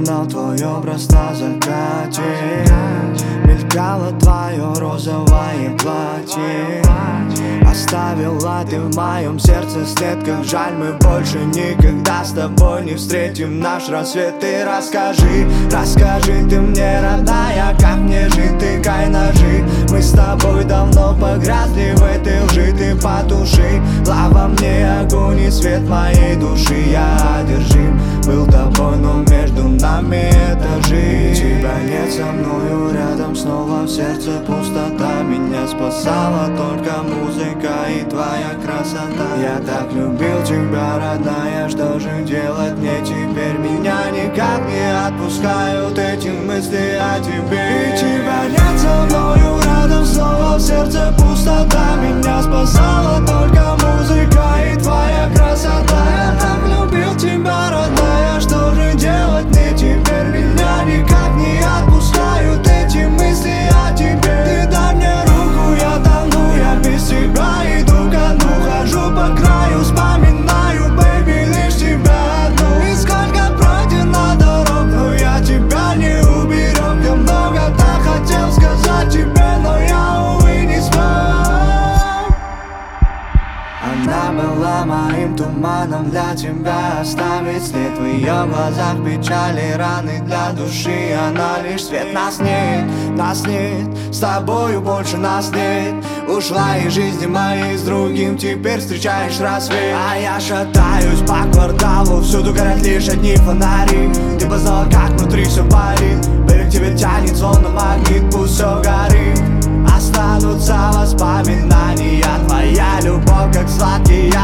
вспоминал твой образ на закате. Мелькало твое розовое платье. Оставила ты в моем сердце след, как жаль, мы больше никогда с тобой не встретим наш рассвет. Ты расскажи, расскажи ты мне, родная, как мне жить, тыкай ножи. Мы с тобой давно погрязли в этой лжи, ты потуши во мне огонь и свет моей души. Я одержим был тобой, но между нами этажи. Тебя нет со мною рядом, снова в сердце пустота. Меня спасала только музыка и твоя красота. Я так любил тебя, родная, что же делать мне теперь? Меня никак не отпускают эти мысли о тебе. И тебя нет со мною рядом, снова в сердце пустота. Меня спасала только музыка и твоя красота. Я так любил тебя, родная, что же делать мне теперь? Меня никак не отпускают эти мысли о тебе. Ты дай мне руку, я тону, я без тебя иду ко дну. Хожу по краю, вспоминаю, бэйби, лишь тебя одну. И сколько пройдено дорог, но я тебя не уберег. Я много так хотел сказать тебе, но я, увы, не смог. Она была моим туманом, для тебя оставить след. В ее глазах печали, раны для души. Она лишь свет, нас нет, с тобою больше нас нет. Ушла из жизни моей с другим, теперь встречаешь рассвет. А я шатаюсь по кварталу, всюду горят лишь одни фонари. Ты бы знала, как внутри все болит. Бэйби, к тебе тянет словно магнит, пусть все горит. Останутся воспоминания, твоя любовь, как сладкий